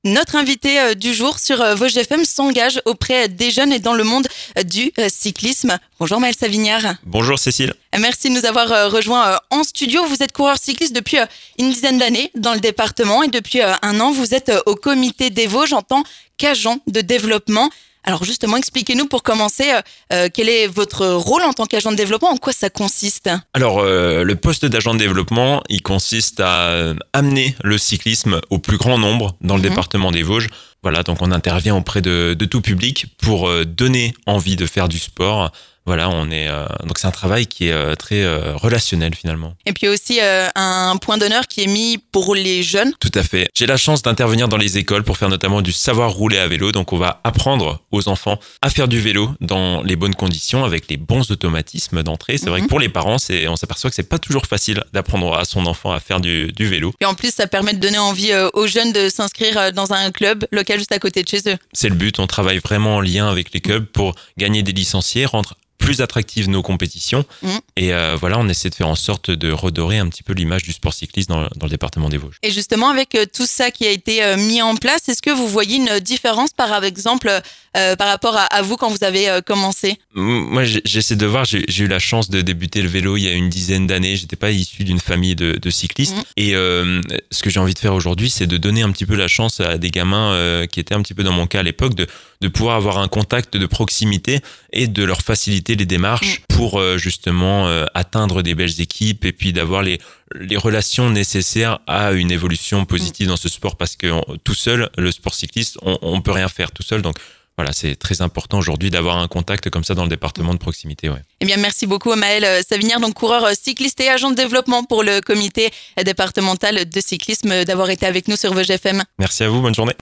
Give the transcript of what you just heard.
Notre invité du jour sur Vosges FM s'engage auprès des jeunes et dans le monde du cyclisme. Bonjour Maël Savignard. Bonjour Cécile. Merci de nous avoir rejoints en studio. Vous êtes coureur cycliste depuis une dizaine d'années dans le département et depuis un an, vous êtes au comité des Vosges en tant qu'agent de développement. Alors justement, expliquez-nous pour commencer, quel est votre rôle en tant qu'agent de développement, en quoi ça consiste ? Alors, le poste d'agent de développement, il consiste à amener le cyclisme au plus grand nombre dans le département des Vosges. Voilà, donc on intervient auprès de tout public pour donner envie de faire du sport. Voilà, donc c'est un travail qui est très relationnel finalement. Et puis aussi un point d'honneur qui est mis pour les jeunes. Tout à fait. J'ai la chance d'intervenir dans les écoles pour faire notamment du savoir rouler à vélo. Donc on va apprendre aux enfants à faire du vélo dans les bonnes conditions avec les bons automatismes d'entrée. C'est vrai que pour les parents, on s'aperçoit que c'est pas toujours facile d'apprendre à son enfant à faire du vélo. Et en plus, ça permet de donner envie aux jeunes de s'inscrire dans un club local juste à côté de chez eux. C'est le but. On travaille vraiment en lien avec les clubs pour gagner des licenciés, rendre plus attractives nos compétitions. Et voilà, on essaie de faire en sorte de redorer un petit peu l'image du sport cycliste dans le département des Vosges. Et justement, avec tout ça qui a été mis en place, est-ce que vous voyez une différence par exemple par rapport à vous quand vous avez commencé ? Moi, j'essaie de voir, j'ai eu la chance de débuter le vélo il y a une dizaine d'années. J'étais pas issu d'une famille de cyclistes. Et ce que j'ai envie de faire aujourd'hui, c'est de donner un petit peu la chance à des gamins qui étaient un petit peu dans mon cas à l'époque, de pouvoir avoir un contact de proximité et de leur faciliter les démarches pour justement atteindre des belles équipes et puis d'avoir les relations nécessaires à une évolution positive dans ce sport, parce que tout seul, le sport cycliste, on peut rien faire tout seul. Donc voilà, c'est très important aujourd'hui d'avoir un contact comme ça dans le département de proximité. Ouais. Eh bien, merci beaucoup Maël Savignard, donc coureur cycliste et agent de développement pour le comité départemental de cyclisme, d'avoir été avec nous sur Vosges FM. Merci à vous, bonne journée.